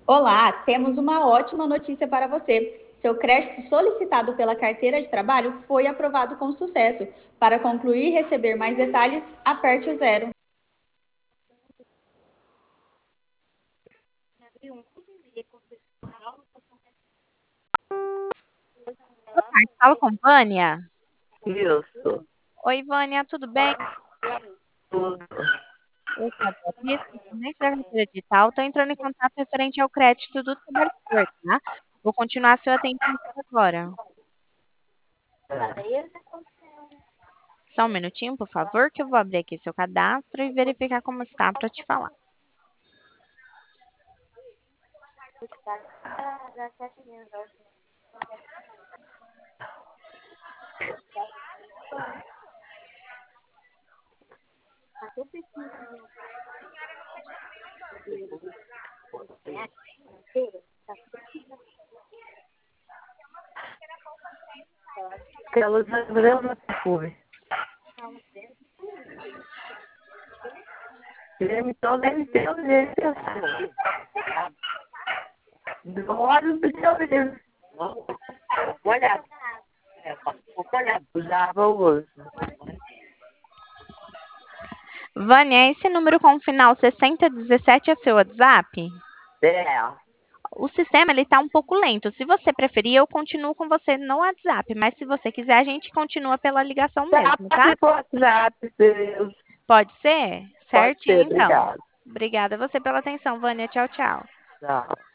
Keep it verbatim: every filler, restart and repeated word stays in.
Olá, temos uma ótima notícia para você. Seu crédito solicitado pela carteira de trabalho foi aprovado com sucesso. Para concluir e receber mais detalhes, aperte o zero. Boa tarde, fala com Vânia. Isso, Oi, Vânia, tudo bem? tudo. Eu sou a Beatriz, correspondente da carteira digital. Estou entrando em contato referente ao crédito do trabalhador, tá? Vou continuar seu atendimento agora. Só um minutinho, por favor, que eu vou abrir aqui seu cadastro e verificar como está para te falar. Aquela Gabriel não perfume. Ele todo ele tem o jeito assim. Olha do seu menino. Olha, olha, usava hoje. Vânia, esse número com o final sessenta dezessete é seu WhatsApp? É. O sistema ele está um pouco lento. Se você preferir, eu continuo com você no WhatsApp, mas se você quiser, a gente continua pela ligação Tá, mesmo, tá? pode pro WhatsApp, Deus. Pode ser? Pode Certinho, ser, então. obrigado. Obrigada a você pela atenção, Vânia. Tchau, tchau. Tchau.